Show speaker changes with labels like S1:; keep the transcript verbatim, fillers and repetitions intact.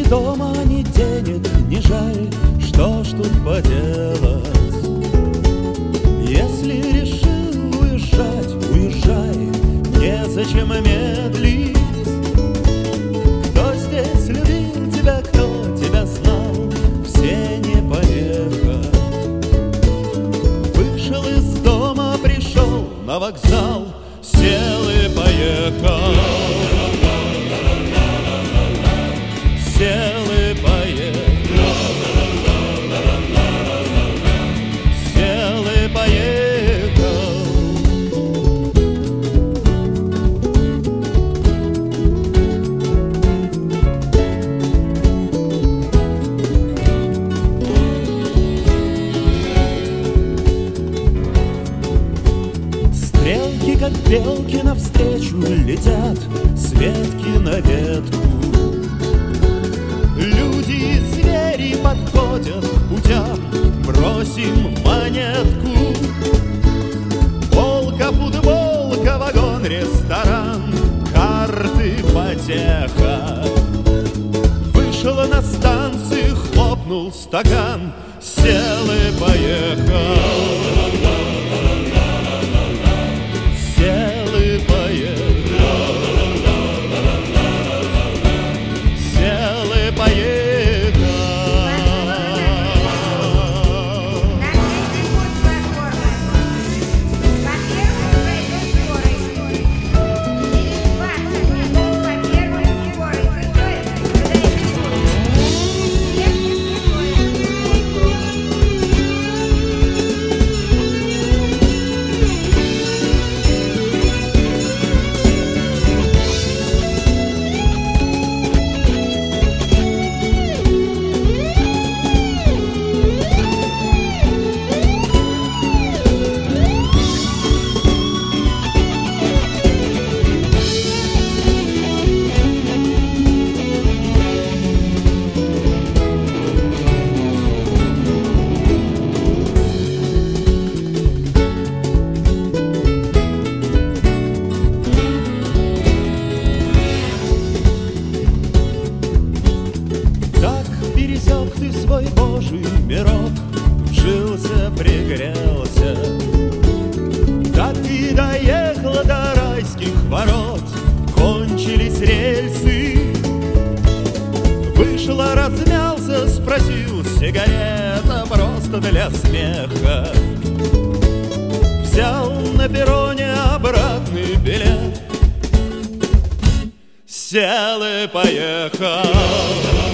S1: дома, ни денег, ни жаль, что ж тут поделать? Если решил уезжать, уезжай, незачем медлить. Кто здесь любил тебя, кто тебя знал, все не помеха. Вышел из дома, пришел на вокзал, сел и поехал. Сел и поехал. Сел и поехал. Стрелки, как белки, навстречу летят с ветки на ветку. Люди и звери подходят к путям, бросим монетку. Полка, футболка, вагон, ресторан, карты, потеха. Вышел на станции, хлопнул стакан, сел и поехал. Сел и поехал. Сел и поехал. Пересек ты свой Божий мирок, вжился, пригрелся. Так и доехала до райских ворот, кончились рельсы. Вышла, размялся, спросил, сигарета просто для смеха. Взял на перроне обратный билет, сел и поехал.